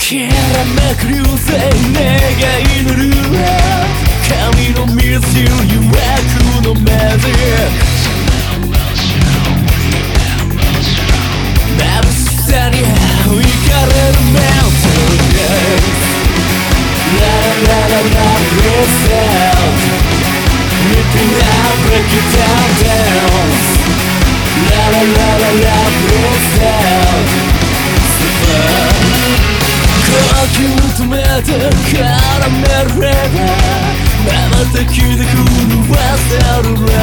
きらめく流星願いのルー髪の水誘惑の目で眩しさに浮かれるメンタルでラララララ Reset Ripping out, break it down, dance La la la la la, Reset 呼吸止めて絡めるレベル瞬きで震わせるレベル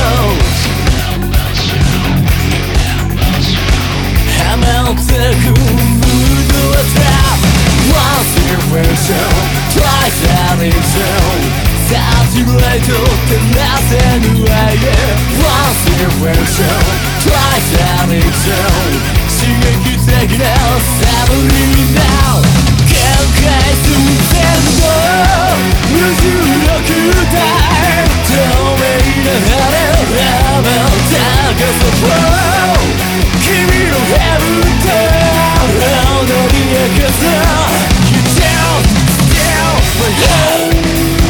はめてくムードはタフ Once invention, twice addiction Saturate 照らせぬ愛で Once invention, twice addiction 刺激的なサブリミナル限界寸前の無重力体透明な羽ラベル高さ君のヘブンと踊り明かす You down, down, my head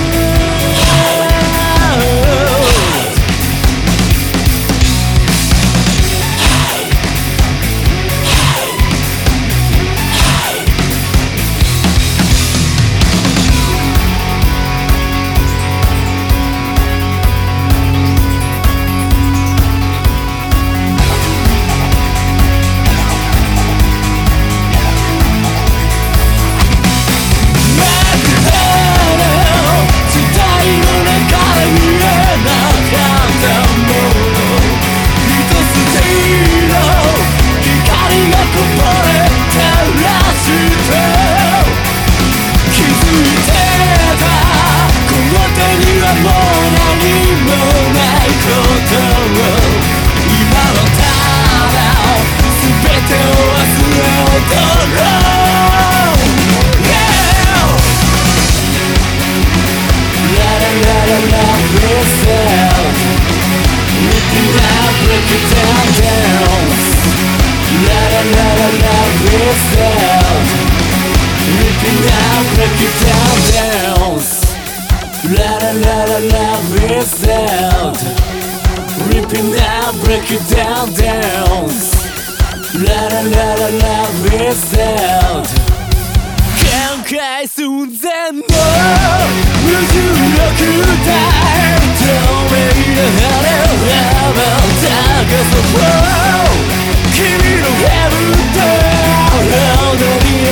Ripping out, break it down, dance La la la la la, reset 限界寸前の無重力体透明な羽ラベル高さ君のヘブンと踊り